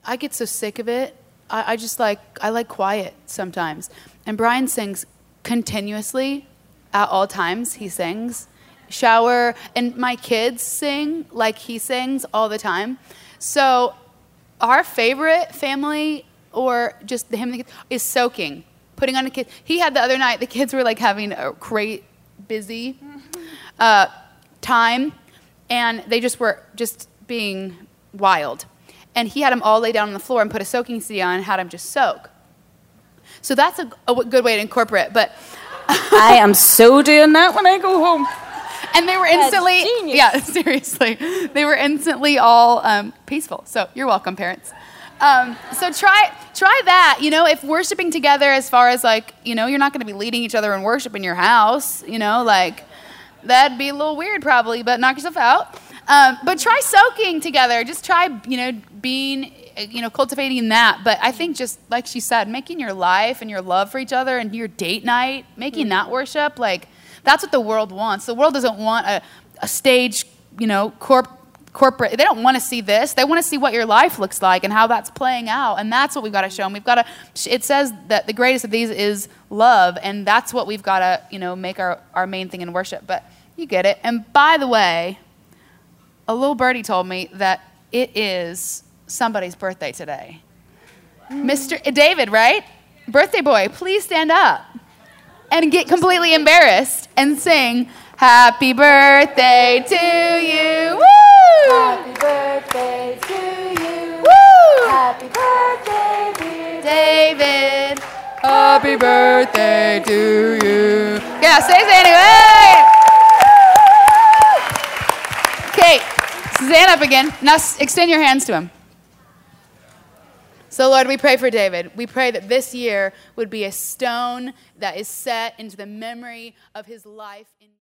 I get so sick of it. I like quiet sometimes. And Brian sings continuously at all times. He sings. Shower. And my kids sing like he sings all the time. So our favorite family, or just him and the kids, is soaking. Putting on a kid. He had the other night, the kids were like having a great, busy time. And they just were just being wild. And he had them all lay down on the floor and put a soaking CD on and had them just soak. So that's a good way to incorporate it. But I am so doing that when I go home. And they were instantly, yeah, seriously. They were instantly all peaceful. So you're welcome, parents. So try that. You know, if worshiping together, as far as like, you know, you're not going to be leading each other in worship in your house, you know, like that'd be a little weird probably, but knock yourself out. But try soaking together. Just try, you know, being, you know, cultivating that. But I think just like she said, making your life and your love for each other and your date night, making that worship, like that's what the world wants. The world doesn't want a stage, you know, corporate. They don't want to see this. They want to see what your life looks like and how that's playing out. And that's what we've got to show them. We've got to, it says that the greatest of these is love. And that's what we've got to, you know, make our main thing in worship. But you get it. And by the way, a little birdie told me that it is somebody's birthday today. Mr. David, right? Birthday boy, please stand up and get completely embarrassed and sing, "Happy birthday to you." Woo! Happy birthday to you. Woo! Happy birthday, dear David. Happy birthday to you. Yeah, say it anyway. Okay, stand up again. Now extend your hands to him. So, Lord, we pray for David. We pray that this year would be a stone that is set into the memory of his life.